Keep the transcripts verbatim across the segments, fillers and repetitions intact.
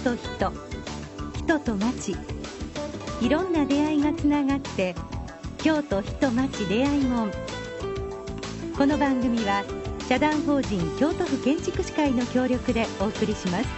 と人、人と町、いろんな出会いがつながって京都人町出会い門。この番組は社団法人京都府建築士会の協力でお送りします。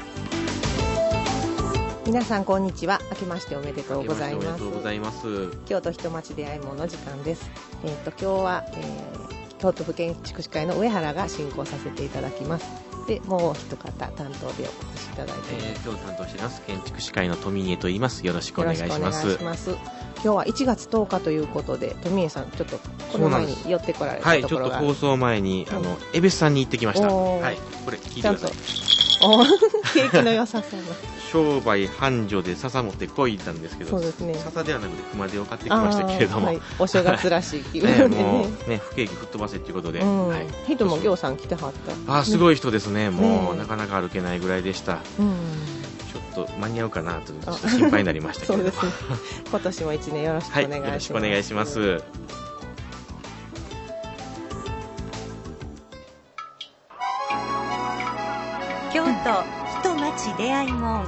皆さんこんにちは。明けましておめでとうございます。 おめでとうございます。 京都人町出会い門の時間です。えー、と今日は、えー、京都府建築士会の上原が進行させていただきます。でもう一方担当でお越しいただいています、 えー、今日担当しています建築士会の富家と言います。よろしくお願いします。 よろしくお願いします。今日はいちがつとおかということで、富家さんちょっとこの前に寄ってこられたところが、 はい、ちょっと放送前に、うん、あの江別さんに行ってきました。はい、これ聞いてください。 景気の良さそうな商売繁盛で笹持ってこいたんですけど、 そうですね、 笹ではなくて熊手を買ってきましたけれども、はい、 お正月らしい気分でね, もうね不景気吹っ飛ばせっていうことで、 うんはい、 人も行さん来てはった。 あ、すごい人ですね。もう、 ね、 なかなか歩けないぐらいでした。 うん、 ちょっと間に合うかなとちょっと心配になりましたけどそうですね、 今年も一年よろしくお願いします。はい、よろしくお願いします。 京都人町出会い門。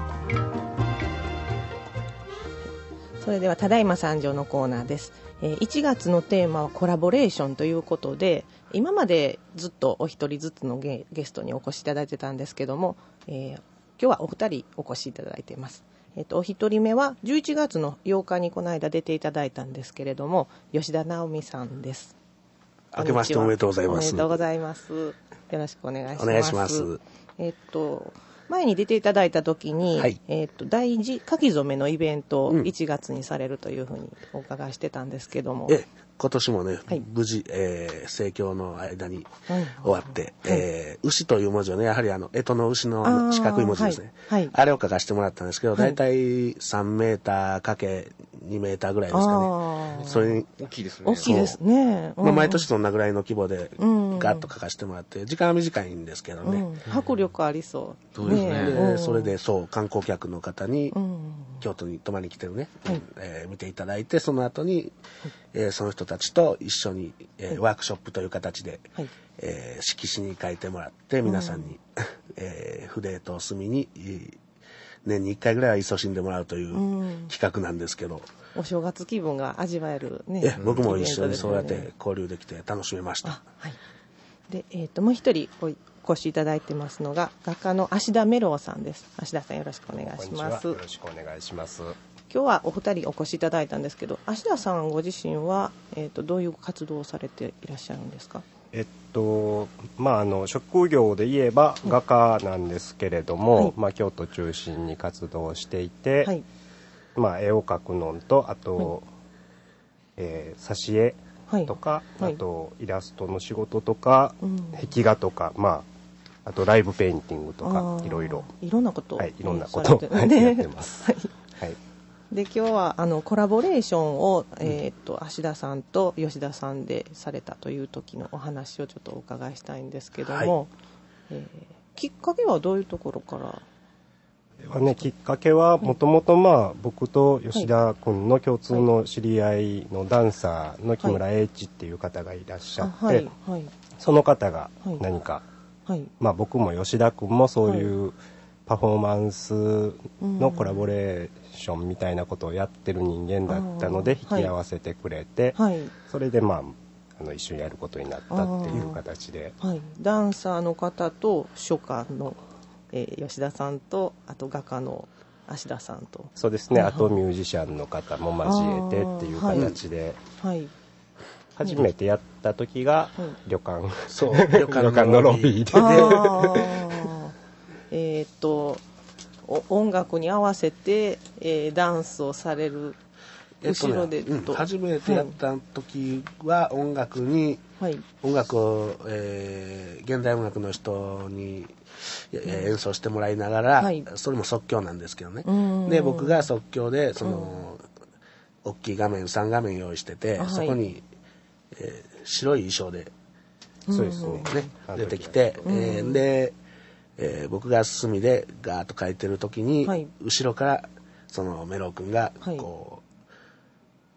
それではただいま参上のコーナーです。いちがつのテーマはコラボレーションということで、今までずっとお一人ずつの ゲ, ゲストにお越しいただいてたんですけども、えー、今日はお二人お越しいただいています。えー、とお一人目はじゅういちがつのようかにこの間出ていただいたんですけれども、吉田直美さんです。 明けましておめでとうございます。 おめでとうございます。よろしくお願いします。 お願いします。 えっと前に出ていただいた時に、はい、えー、と第一書き初めのイベントをいちがつにされるというふうにお伺いしてたんですけども、 うん、え今年もね、はい、無事、えー、盛況の間に終わって、はい、えー、牛という文字をね、やはりあの干支の牛の四角い文字ですね、はいはい、あれを書かせてもらったんですけど、だいたいさんメーターかけにメーターぐらいですかね。それに大きいですね。 大きいですね。 まあ、毎年そんなぐらいの規模でガッと書かせてもらって、時間は短いんですけどね、 うん、迫力ありそう。 そうですね。 でそれでそう観光客の方に、うん、京都に泊まりに来てるね、はい、えー、見ていただいて、その後に、えー、その人たちと一緒に、えー、ワークショップという形で、はい、えー、色紙に書いてもらって皆さんに、うん、えー、筆と墨に年にいっかいぐらいは勤しんでもらうという企画なんですけど、 うん、お正月気分が味わえるね。 え僕も一緒にそうやって交流できて楽しめました。 はい、で、えー、ともう一人お越しいただいてますのが画家の芦田メロウさんです。芦田さんよろしくお願いします。 よろしくお願いします。 今日はお二人お越しいただいたんですけど、芦田さんご自身は、えー、とどういう活動をされていらっしゃるんですか？ えっとまあ、あの職業で言えば画家なんですけれども、はい、まあ、京都中心に活動していて、はい、まあ、絵を描くのとあと、はい、えー、挿絵とか、はい、あとイラストの仕事とか、うん、壁画とか、まあ、あとライブペインティングとかいろいろいろんなこと、 はい、いろんなことをやってます。はいはい、 で今日はあのコラボレーションを、えー、っと芦田さんと吉田さんでされたという時のお話をちょっとお伺いしたいんですけども、はい、えー、きっかけはどういうところからは、ね、きっかけはもともと僕と吉田君の共通の知り合いのダンサーの木村英一っていう方がいらっしゃって、はいはい、その方が何か、はいはい、まあ、僕も吉田君もそういうパフォーマンスのコラボレーションみたいなことをやってる人間だったので引き合わせてくれて、はいはい、それで、まあ、あの一緒にやることになったっていう形で、 はい、ダンサーの方と書家の、えー、吉田さんとあと画家の芦田さんと、 そうですね、はいはい、あとミュージシャンの方も交えてっていう形で、はいはい、初めてやった時が旅館、はい、そう旅館 の, のロビーでえっと音楽に合わせて、えー、ダンスをされる後ろで、えっとね、 うん、初めてやった時は音楽に、はい、音楽を、えー、現代音楽の人に、えー、演奏してもらいながら、はい、それも即興なんですけどね、で僕が即興でその、うん、大きい画面さん画面用意してて、はい、そこに、えー、白い衣装で、 そうですね、 ね、出てきて、えー、でえー、僕が墨でガーッと描いてる時に、はい、後ろからそのメロウ君がこう、はい、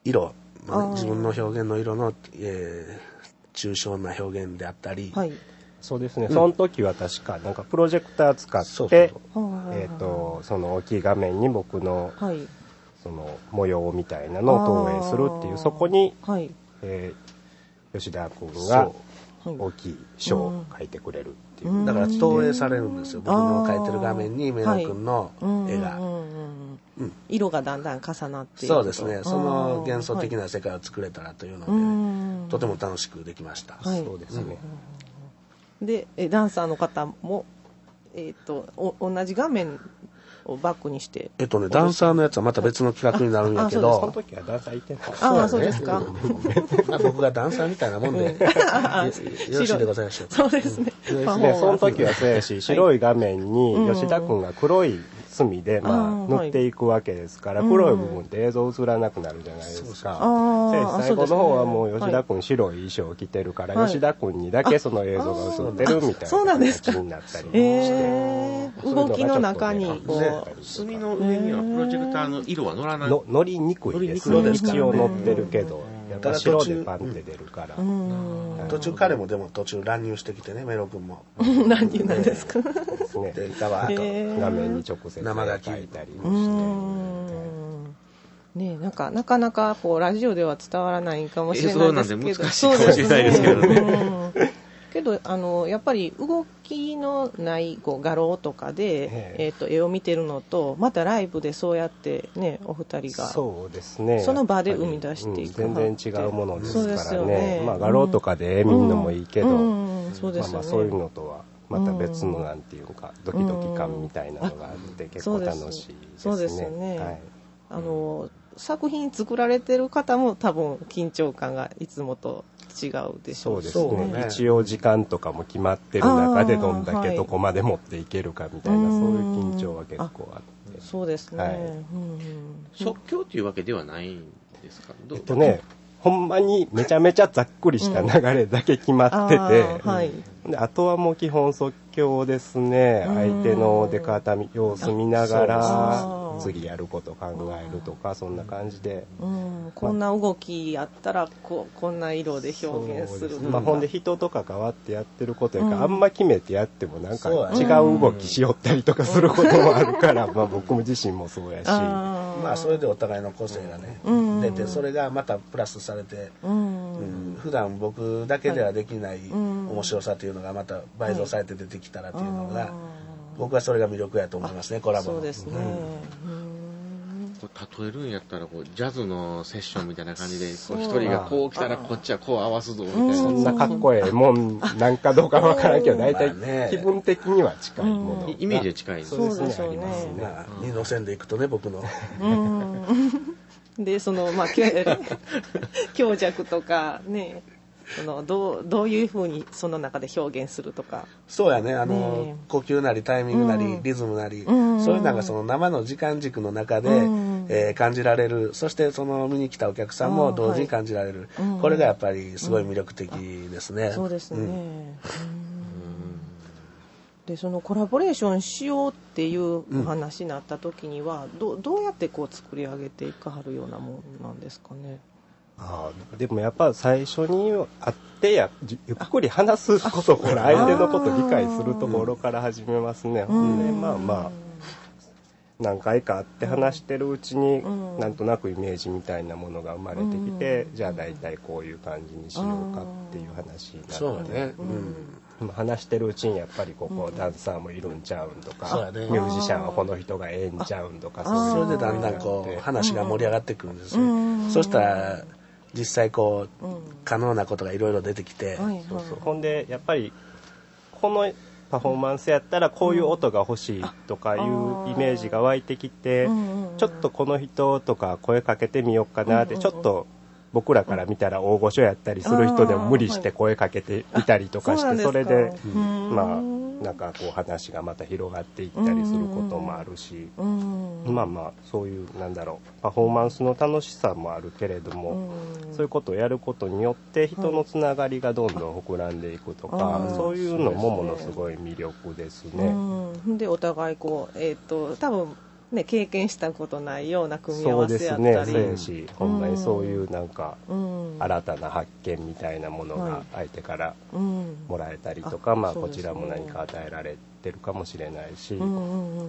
色、まあ、自分の表現の色の、えー、抽象な表現であったり、はい、 そうですね、うん、その時は確かなんかプロジェクター使ってえー、とその大きい画面に僕の、はい、その模様みたいなのを投影するっていうそこに、はいえー、吉田君が大きい書を書いてくれるっていう、 だから投影されるんですよ。僕の描いてる画面にメロ君の絵が、 うん、色がだんだん重なっていく。 そうですね。その幻想的な世界を作れたらというので、ね、とても楽しくできました。 はい、そうですね。 うん、でダンサーの方も、えー、とお同じ画面をバックにしてえっとねダンサーのやつはまた別の企画になるんやけど、 その時はダンサーいてない。 ああそうですか。 まあ僕がダンサーみたいなもんで、うん、よろしいでございましょうか。 そうですね。 でその時はそうやし、白い画面に吉田君が黒い墨で、まあ、塗っていくわけですから、はい、黒い部分って映像映らなくなるじゃないですか。最後の方はもう吉田君白い衣装を着てるから、はい、吉田君にだけその映像が映ってるみたいな形になったりして、 えー、動きの中にこう、 ね、墨の上にはプロジェクターの色は乗らないの乗りにくいですね。一応乗ってるけどやっぱ白でパンって出るから、うんうん、途中彼もでも途中乱入してきてね、メロ君も乱入なんですか。 ですね。で画面に直接生書き書いたりもしてね、なんかなかなかこうラジオでは伝わらないかもしれないですけど、 映像なんで難しいかもしれないですけどね。 うんけどあのやっぱり動きのないこう画廊とかで、えー、えーと絵を見てるのとまたライブでそうやってねお二人がそうですね、 その場で生み出していく、 うん、全然違うものですからね、ねまあ、画廊とかで絵見るのもいいけど、 うんうん、そうですよね、 まあまあそういうのとはまた別のなんていうか、うん、ドキドキ感みたいなのがあって結構楽しいですね。 そうですよね、はい、あの作品作られてる方も多分緊張感がいつもと違うでしょう。 そうですね。一応時間とかも決まってる中でどんだけどこまで持っていけるかみたいな、はい、そういう緊張は結構あって。 そうですね。はい、うんうん、 即興というわけではないんですか。 えっとね、ほんまにめちゃめちゃざっくりした流れだけ決まってて、うんあはい、であとはもう基本即興ですね。相手の出方様子見ながら次やること考えるとかそんな感じで、 うん、こんな動きやったら こ, こんな色で表現するとか、 まあ、ほんで人と関わってやってることやから、うん、あんま決めてやってもなんか違う動きしよったりとかすることもあるから、うん、まあ僕自身もそうやし、 あまあそれでお互いの個性がね、うん、出てそれがまたプラスされて、うんうん、普段僕だけではできない面白さというのがまた倍増されて出てきたらというのが、はい、僕はそれが魅力やと思いますね、コラボの。 そうですね、うん例えるんやったらこうジャズのセッションみたいな感じで一人がこう来たらこっちはこう合わすぞみたいな、 そんなかっこええもんなんかどうかわからんけど大体気分的には近いもの、 イメージは近いんですね。 そうですね、ありますね。 まあ、二の線でいくとね僕のでそのまあ強弱とかね、そのどう、どういうふうにその中で表現するとか。 そうやね、あの、ね、呼吸なりタイミングなり、うん、リズムなり、うん、そういうのがその生の時間軸の中で、うんえー、感じられる。そしてその見に来たお客さんも同時に感じられる、はい、これがやっぱりすごい魅力的ですね、 うん、そうですね、うん、でそのコラボレーションしようっていう話になった時には、うん、ど, どうやってこう作り上げていかはるようなもんなんですかね。 あでもやっぱ最初に会ってやゆっくり話すことから相手のことを理解するところから始めますね。ほんでまあまあ何回か会って話してるうちになんとなくイメージみたいなものが生まれてきて、じゃあ大体こういう感じにしようかっていう話になって、 そうね、 うん、話してるうちにやっぱりここダンサーもいるんちゃうんとか、ね、ミュージシャンはこの人がええんちゃうんとか、 それでだんだんこう話が盛り上がってくるんですね。そしたら実際こう、うん、可能なことがいろいろ出てきて、はいはい、 そうそうほんでやっぱりこのパフォーマンスやったらこういう音が欲しいとかいうイメージが湧いてきて、うん、ちょっとこの人とか声かけてみようかなって、うん、ちょっと僕らから見たら大御所やったりする人でも無理して声かけてみたりとかして、それで、うん、まあなんかこう話がまた広がっていったりすることもあるし、まあまあそういうなんだろうパフォーマンスの楽しさもあるけれども、そういうことをやることによって人のつながりがどんどん膨らんでいくとか、そういうのもものすごい魅力ですね。 でお互いこうえっと多分ね、経験したことないような組み合わせやったり、 そうですね、そうやし、ほんまにそういうなんか、うん、新たな発見みたいなものが相手からもらえたりとか、はい、まあこちらも何か与えられてるかもしれないし、うんうんうん、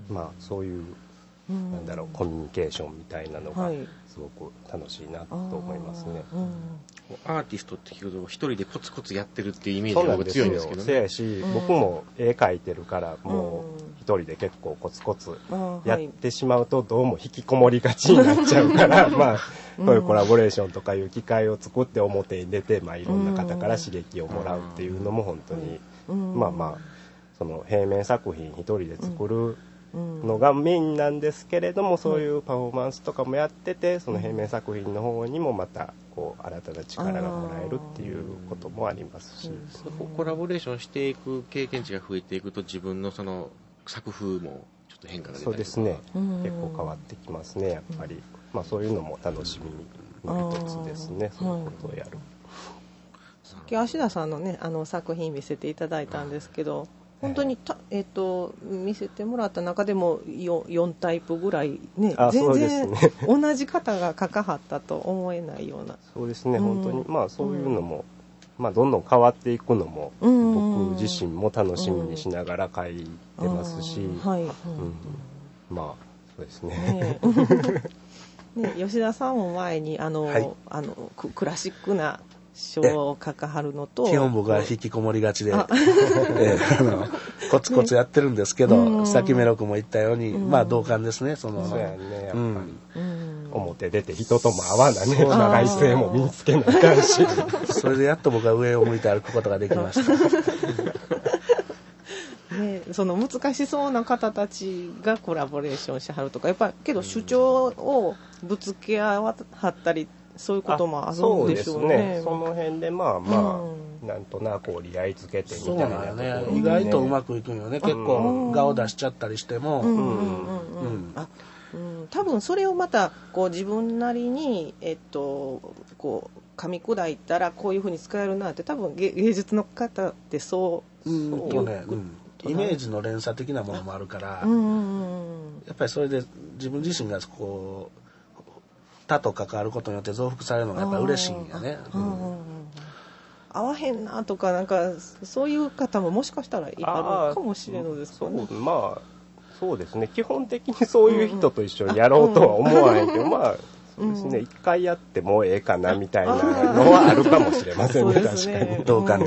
まあそういう、うん、なんだろうコミュニケーションみたいなのがすごく楽しいなと思いますね。うん、 アーティストって聞くと一人でコツコツやってるっていうイメージが強いんですけどね。 そうやし、うん、僕も絵描いてるからもう一人で結構コツコツやってしまうとどうも引きこもりがちになっちゃうからまあこういうコラボレーションとかいう機会を作って表に出て、まあ、いろんな方から刺激をもらうっていうのも本当に、まあまあその平面作品一人で作るのがメインなんですけれども、そういうパフォーマンスとかもやってて、その平面作品の方にもまたこう新たな力がもらえるっていうこともありますし、 コラボレーションしていく経験値が増えていくと自分のその作風もちょっと変化が出たりとか。 そうですね、結構変わってきますねやっぱり。まあ、そういうのも楽しみの一つですね、そういうことをやる。 さっき芦田さんのねあの作品見せていただいたんですけど、本当にた、えー、と見せてもらった中でも 4, よんタイプぐらいね、全然、ね、同じ方が描かはったと思えないような。 そうですね、うん、本当にまあそういうのも、うん、まあ、どんどん変わっていくのも、うん、僕自身も楽しみにしながら描いてますし、うんはいうん、まあそうですね。 ねね、吉田さんも前にあの、はい、あのクラシックな書を書かはるのと、 基本僕は引きこもりがちで、あえー、あのコツコツやってるんですけど、ね、さっきメロ君も言ったように、まあ同感ですね。そのそうやね、やっぱり、うん、表出て人とも会わなね、長い性も身につけないかんし、 それでやっと僕は上を向いて歩くことができました。 ね、その難しそうな方たちがコラボレーションしはるとか、やっぱりけど主張をぶつけ合わはったりそういうこともあるんでしょうね。そうですね。 その辺でまあまあ、うん、なんとなく折り合いつけてみたいな、ね、 そうだね。意外とうまくいくんよね。結構顔出しちゃったりしても、 多分それをまたこう自分なりにえっとこう噛み砕いたらこういう風に使えるなって多分芸術の方ってそう、 うん、そうね。うん、イメージの連鎖的なものもあるから、うん、やっぱりそれで自分自身がこう他と関わることによって増幅されるのがやっぱり嬉しいんやね。うん、 合わへんなとかなんかそういう方ももしかしたらいはるかもしれないですかね。 そう、まあそうですね。基本的にそういう人と一緒にやろうとは思わないけど、まあそうですね。一回やってもうええかなみたいなのはあるかもしれませんね。確かに同感です。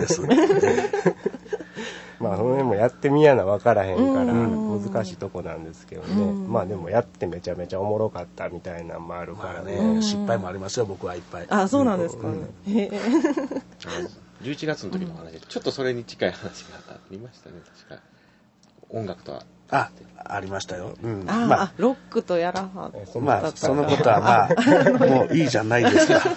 まあその辺もやってみやな分からへんから難しいとこなんですけどね、うん、まあでもやってめちゃめちゃおもろかったみたいなのもあるからね、まあ、 ね失敗もありますよ僕はいっぱい。 あ、そうなんですかね、うん、 じゅういちがつの時の話でちょっとそれに近い話がありましたね。確か音楽とはあありましたよ、うん、 あ、まあ、ロックとやらはまあそのことはまあもういいじゃないですか。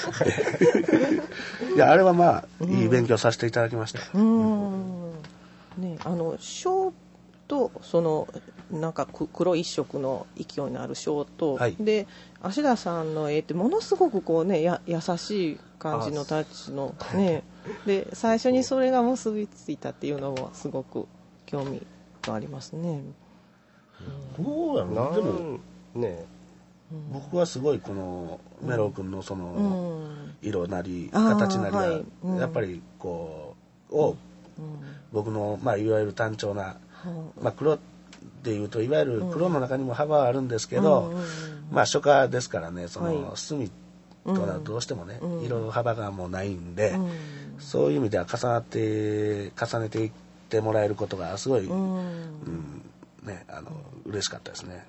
いやあれはまあ、うん、いい勉強させていただきました。うんね、あの章とそのなんか黒一色の勢いのある章と、はい、で芦田さんの絵ってものすごくこうねや優しい感じのタッチのねで最初にそれが結びついたっていうのもすごく興味がありますね。 うん、どうやろうでもね、うん、僕はすごいこのメロ君のその色なり形なりがやっぱりこうを僕の、まあ、いわゆる単調な、まあ、黒っていうといわゆる黒の中にも幅はあるんですけど、まあ初夏ですからねその墨とはどうしてもね色幅がもうないんで、そういう意味では重なって重ねていってもらえることがすごい、うんね、あの嬉しかったですね。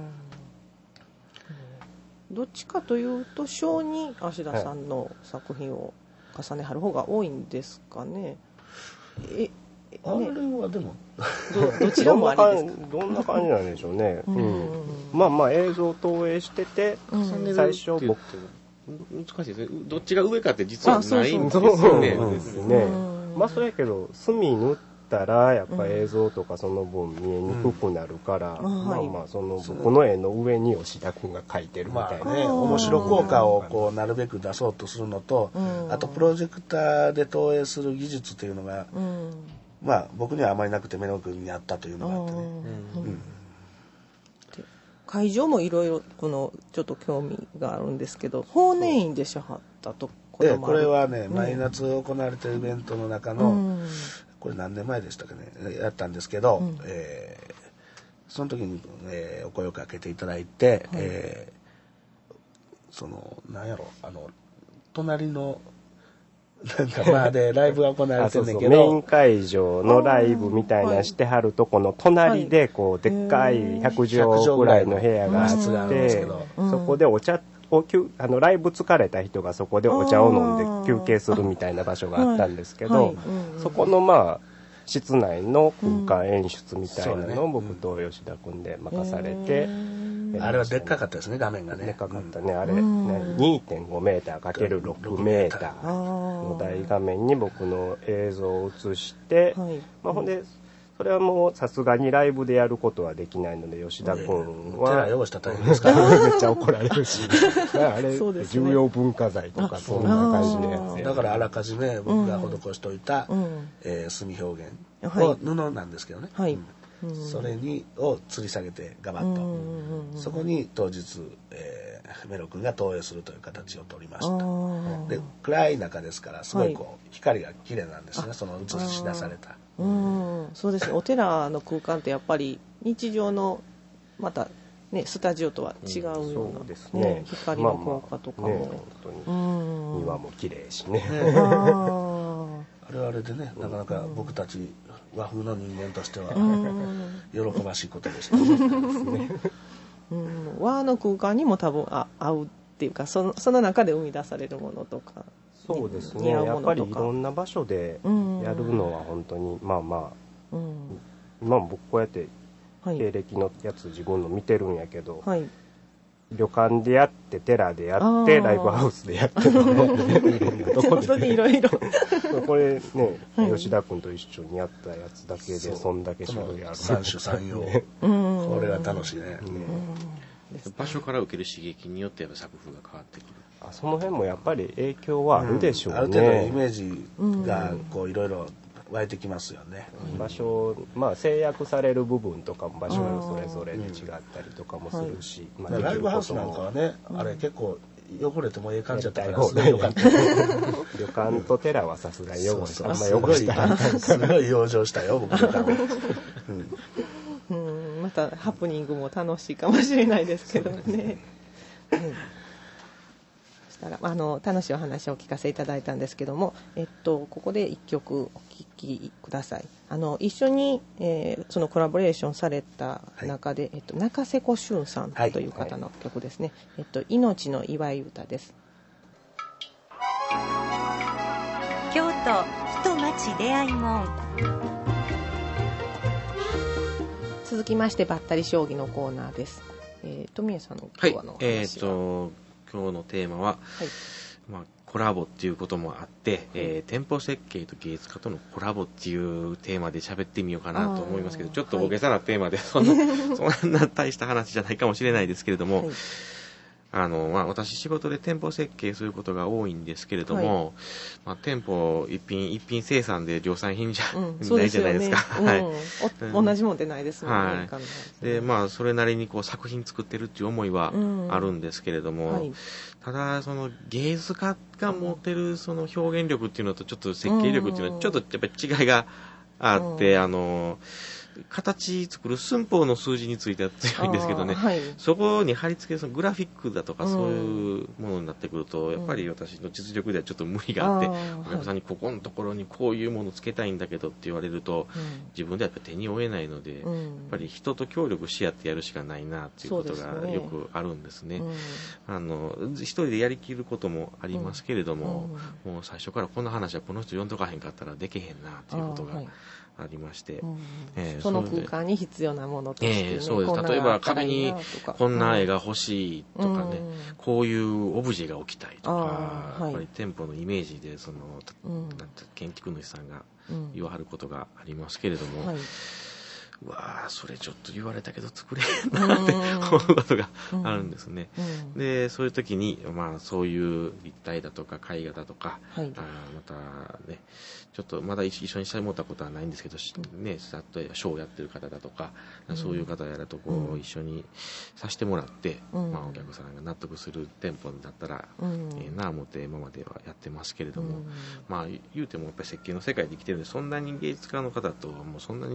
どっちかというと章に芦田さんの作品を重ねはる方が多いんですかね。えあれはでもど, どちらもありですか。 どんな感じなんでしょうね。うん、まあまあ映像投影してて、うん、最初僕難しいですね。どっちが上かって実はないんですよね。 まあそれやけど墨塗ったらやっぱ映像とかその分見えにくくなるから、うん、まあまあそのこの絵の上に吉田君が描いてるみたいな、まあね、 面白効果をこうなるべく出そうとするのと、うん、あとプロジェクターで投影する技術というのが、うん、まあ僕にはあまりなくてメロ君にあったというのがあってね。うんうん、 会場もいろいろこのちょっと興味があるんですけど、法然院でしはったところもある。 これはね、毎夏行われているイベントの中の、うん、これ何年前でしたかねやったんですけど、うん、えー、 その時に、えー、お声をかけていただいて、はい、えー、そのなんやろあの隣のなんかまあでライブが行われてるんだけど、 メイン会場のライブみたいなしてはるとこの隣でこうでっかいひゃくじょうぐらいの部屋があって、そこでお茶をあのライブ疲れた人がそこでお茶を飲んで休憩するみたいな場所があったんですけど、そこのまあ室内の空間演出みたいなのを僕と吉田君で任されて、 あれはでっかかったですね、画面がね。 でっかかったね、あれ、ね、にてんごメーターかけるろくメーターの大画面に僕の映像を映して、はい、まあ、ほんでそれはもうさすがにライブでやることはできないので、吉田君は手汚したら大変ですからめっちゃ怒られるしあれ重要文化財とかそんな感じのやつだからあらかじめ僕が施しておいた、うん、えー、墨表現を布なんですけどね、はい、うん、それにを吊り下げてガバッと、うん、そこに当日、えー、メロ君が投影するという形を取りました。で暗い中ですからすごいこう、はい、光が綺麗なんですね、その映し出された。 うん、そうですね。お寺の空間ってやっぱり日常のまたねスタジオとは違うような、うん、そうですね、ね、光の効果とかも、まあまあね、 本当に庭も綺麗しね。 ねああれはあれでね、なかなか僕たち和風の人間としては喜ばしいことでしたね。 うん、和の空間にも多分あ合うっていうか、そのその中で生み出されるものとか。 そうですね、やっぱりいろんな場所でやるのは本当に、まあまあ、うん、今も僕こうやって経歴のやつ自分の見てるんやけど、はい、旅館でやって寺でやってライブハウスでやってるので本当にいろいろこれね、はい、吉田君と一緒にやったやつだけでそんだけ種類ある三種三様これは楽しいね、うんうん、場所から受ける刺激によってやっぱ作風が変わってくる。 あ、その辺もやっぱり影響はあるでしょうね、 うん、ある程度イメージがこういろいろ湧いてきますよね、 うん、場所、まあ、制約される部分とかも場所それぞれで違ったりとかもするし、 うん、まあ、ライブハウスなんかはね、うん、あれ結構汚れてもええ感じだったからすごいよかった旅館と寺はさすがに汚れたあんま汚したらすごい養生したよ僕旅館、 うん、うん、またハプニングも楽しいかもしれないですけどねあの楽しいお話をお聞かせいただいたんですけども、えっと、ここでいっきょくお聴きください。あの一緒に、えー、そのコラボレーションされた中で、はい、えっと、中瀬古俊さんという方の曲ですね、はいはい、えっと、命の祝い歌です。 京都人町出会い門。 続きましてばったり将棋のコーナーです。えー、富江さんの今日はのお話は、はい、えーと今日のテーマは、はい、まあ、コラボっていうこともあって、はい、えー、店舗設計と芸術家とのコラボっていうテーマで喋ってみようかなと思いますけど、ちょっと大げさなテーマで、はい、そんなそんな大した話じゃないかもしれないですけれども、はい、あのまあ、私仕事で店舗設計することが多いんですけれども、はい、まあ、店舗一品一品生産で量産品じゃ、うん、ないじゃないですか、 うん、はい、同じもんでないですもんね、 はい、でまあそれなりにこう作品作ってるっていう思いはあるんですけれども、うん、はい、ただその芸術家が持ってるその表現力っていうのとちょっと設計力っていうのはちょっとやっぱり違いがあって、うん、あの形作る寸法の数字については強いんですけどね、はい、そこに貼り付けるそのグラフィックだとかそういうものになってくると、うん、やっぱり私の実力ではちょっと無理があって、お客さんにここのところにこういうものつけたいんだけどって言われると、うん、自分ではやっぱり手に負えないので、うん、やっぱり人と協力し合ってやるしかないなっていうことがよくあるんですね。うん、あの一人でやりきることもありますけれども、うん、もう最初からこの話はこの人呼んどかへんかったらできへんなっていうことがありまして、うん、 えー、その空間に必要なものとして、ね、 えー、そうです。例えば壁にこんな絵が欲しいとかね、うん、こういうオブジェが置きたいとか、はい、やっぱり店舗のイメージでその、うん、なんて建築主さんが言わはることがありますけれども、うん、はい、うわーそれちょっと言われたけど作れへんなって思うことがあるんですね、うんうん、でそういう時に、まあ、そういう立体だとか絵画だとか、はい、あまたねちょっとまだ一緒にしてもらったことはないんですけど、ね、例えばショーをやってる方だとか、うん、そういう方やらとこう、うん、一緒にさせてもらって、うん、まあ、お客さんが納得する店舗だったら、うん、ええなあ思って今まではやってますけれども、うん、まあ言うてもやっぱり設計の世界で生きてるんでそんなに芸術家の方ともうそんなに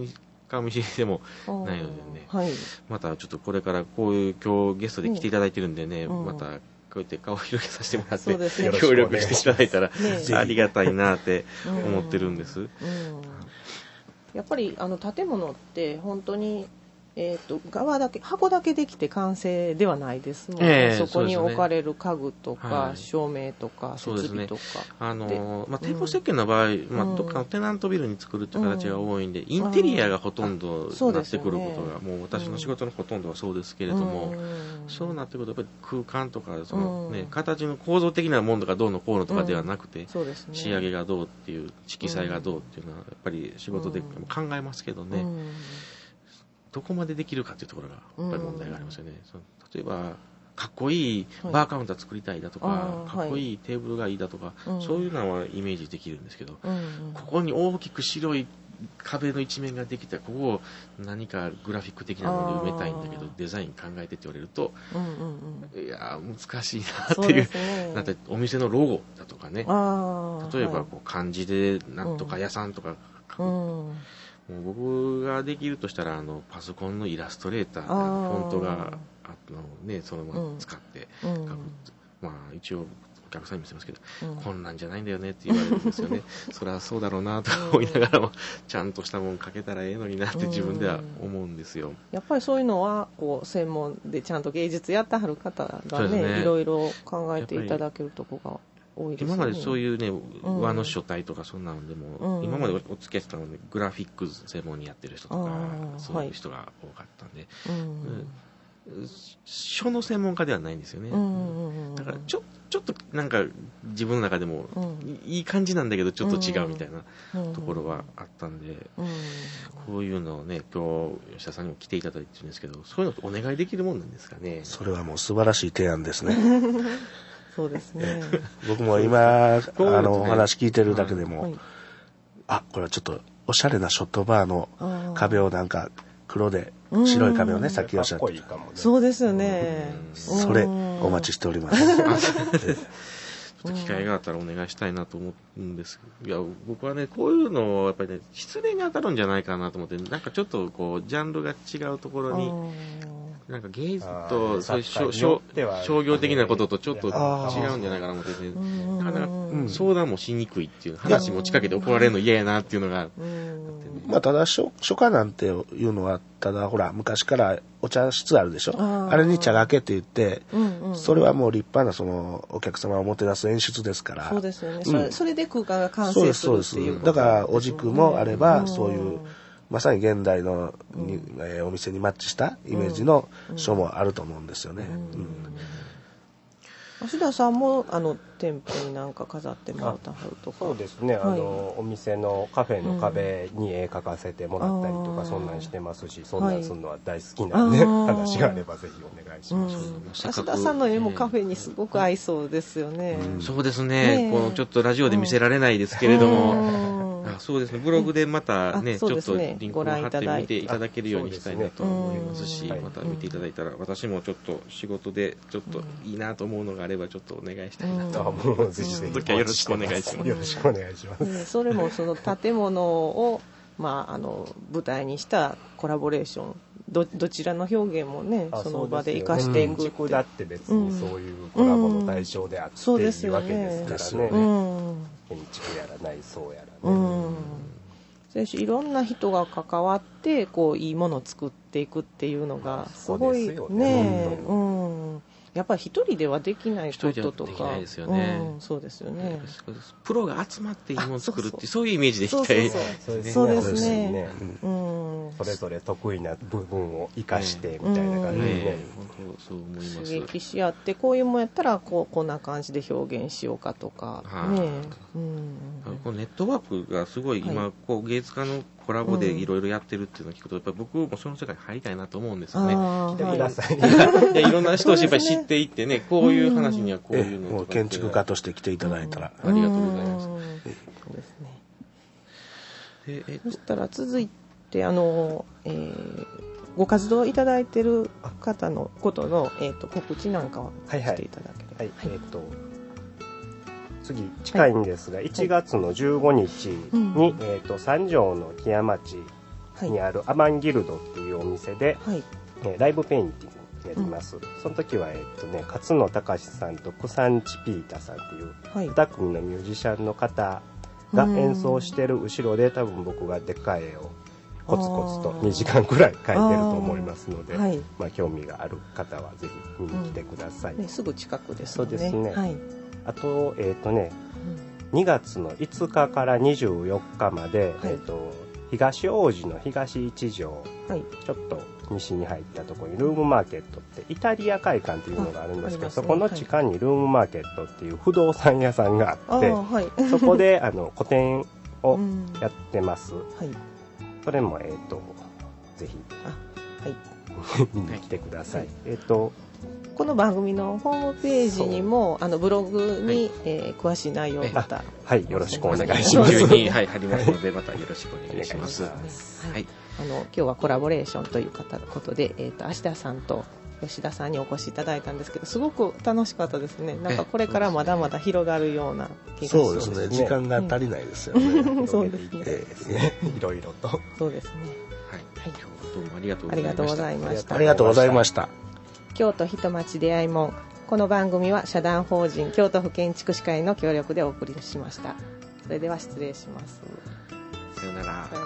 顔見知りでもないのでね、 はい、またちょっとこれからこういう今日ゲストで来ていただいてるんでね、うん、またこうやって顔を広げさせてもらって、ね、協力していただいたら、ね、ありがたいなって思ってるんです、うんうん、 やっぱりあの建物って本当にえー、と側だけ箱だけできて完成ではないですもんね、えー、そこに置かれる家具とか、はい、照明とか設備とか、 あの、まあ、店舗設計の場合、うんまあ、どっかのテナントビルに作るっていう形が多いんで、うん、インテリアがほとんどなってくることが、もう私の仕事のほとんどはそうですけれども、うん、そうなってくるとやっぱり空間とかその、ね、形の構造的なものとかどうのこうのとかではなくて、うんそうですね、仕上げがどうっていう色彩がどうっていうのはやっぱり仕事で考えますけどね、うんどこまでできるかというところがやっぱり問題がありますよね、うん、その例えばかっこいいバーカウンター作りたいだとか、はい、かっこいいテーブルがいいだとか、はい、そういうのはイメージできるんですけど、うん、ここに大きく白い壁の一面ができたらここを何かグラフィック的なもので埋めたいんだけどデザイン考えてって言われると、うんうんうん、いや難しいなっていう、ね、だってお店のロゴだとかね例えばこう漢字でなんとか屋さんとか書く、うんもう僕ができるとしたらあのパソコンのイラストレーターフォントがあの、ね、そのまま使って書く、うん、まあ一応お客さんに見せますけど、うん、こんなんじゃないんだよねって言われるんですよねそりゃそうだろうなと思いながらもちゃんとしたもん書けたらええのになって自分では思うんですよ、うん、 やっぱりそういうのはこう専門でちゃんと芸術やってはる方が ね, ねいろいろ考えていただけるとこが多いですね、 今までそういうね和の書体とかそんなのでも、うん、今までお付き合いしてたのでグラフィック専門にやってる人とかそういう人が多かったんで、はいうん、書の専門家ではないんですよね、うん、だからちょ、ちょっとなんか自分の中でもいい感じなんだけどちょっと違うみたいなところはあったんで、うん、こういうのをね今日吉田さんにも来ていただいてるんですけどそういうのってお願いできるもんなんですかね。 それはもう素晴らしい提案ですねそうですね。 僕も今、あの、お話聞いてるだけでも、はい、あ、これはちょっとおしゃれなショットバーの壁をなんか黒で、白い壁をね、さっきおっしゃってた。 そうですよね。 それ、お待ちしております。 ちょっと機会があったらお願いしたいなと思うんです。いや、僕はね、こういうのをやっぱりね、失礼に当たるんじゃないかなと思って、なんかちょっとこう、ジャンルが違うところに、なんか芸術とそういう商業的なこととちょっと違うんじゃないかなと思ってね、なかなか相談もしにくいっていう話持ちかけて怒られるの嫌やなっていうのがあってね。 まあただ書家なんていうのはただほら昔からお茶室あるでしょ。あ, あれに茶がけって言って、うんうん、それはもう立派なそのお客様をもてなす演出ですから。 そうですよね。うん、そ, れそれで空間が完成するっていうこと、 だからお軸もあれば、うん、そういうまさに現代のに、うんえー、お店にマッチしたイメージの書もあると思うんですよね。うんうん芦田さんもあの店舗になんか飾ってもらったはるとか。 そうですね、はい、あのお店のカフェの壁に絵描かせてもらったりとか、うん、そんなんしてますし、そんなんするのは大好きなんで、はい、話があればぜひお願いします、うん、 芦田さんの絵もカフェにすごく合いそうですよね、 うん、そうですね、ねこのちょっとラジオで見せられないですけれども、うんあそうですね、ブログでまたね、ねちょっとリンクを貼って見ていただけるようにしたいなと思いますし、また見ていただいたら、私もちょっと仕事でちょっといいなと思うのがあればちょっとお願いしたいなと思います。その時はよろしくお願いします。 よろしくお願いします。 それもその建物をまああの舞台にしたコラボレーション、ど, どちらの表現もねその場で生かしていくって。 建築だって別にそういうコラボの対象であっていうわけですからね。建築やら内装やらね。うんいろんな人が関わってこういいものを作っていくっていうのがすごいね、うん、やっぱり一人ではできないこととか、 できないですよね、 うん、そうですよね。 プロが集まっていいものを作るってそういうイメージでいきたい。 そうですね。 それぞれ得意な部分を生かしてみたいな感じでね。 そう思います。 刺激し合ってこういうもんやったらこうこんな感じで表現しようかとか、ね、うん、 このネットワークがすごい今、はい、こう芸術家のコラボでいろいろやってるっていうのを聞くと、やっぱり僕もその世界に入りたいなと思うんですよね。 来てください。 いやいろんな人をやっぱり知っていってね、こういう話にはこういうのとか、 もう建築家として来ていただいたら、 うん、ありがとうございます。そうですね。でえっと、そしたら続いてあの、えー、ご活動いただいてる方のことの、えー、と告知なんかをしていただければ。はいはいはい、えー、と次近いんですが、はい、いちがつのじゅうごにちに、うんえー、と三条の木屋町にあるアマンギルドっていうお店で、はい、えー、ライブペインティングやります、うん、その時は、えーっとね、勝野隆さんとクサンチピータさんっていうに組のミュージシャンの方が演奏してる後ろで、多分僕がでっかい絵をコツコツとにじかんくらい描いてると思いますので、はい、まあ、興味がある方はぜひ見に来てください、 うんね、すぐ近くですね。 そうですね、はい、あと、えーとねうん、にがつのいつかからにじゅうよっかまで、はい、えーと東大路の東一条、はい、ちょっと西に入ったところにルームマーケットってイタリア会館っていうのがあるんですけど、そこの地下にルームマーケットっていう不動産屋さんがあって、はい、そこであの個展をやってます、うん、はい、それも、えーとぜひ、はい、見に来てください、はい、えーとこの番組のホームページにもあのブログに、はい、えー、詳しい内容をまた、 はい、よろしくお願いします。 に、はい、貼りますのでまたよろしくお願いします。はい、 はい、あの今日はコラボレーションということで、えーと、芦田さんと吉田さんにお越しいただいたんですけど、すごく楽しかったですね。なんかこれからまだまだ広がるような気がします。 そうですね。時間が足りないですよね。 うん、そうですね。 えー、いろいろと。 そうですね。 はい。今日はどうもありがとうございました。 ありがとうございました。 京都人町出会い門、この番組は社団法人京都府建築士会の協力でお送りしました。それでは失礼します。 さよなら。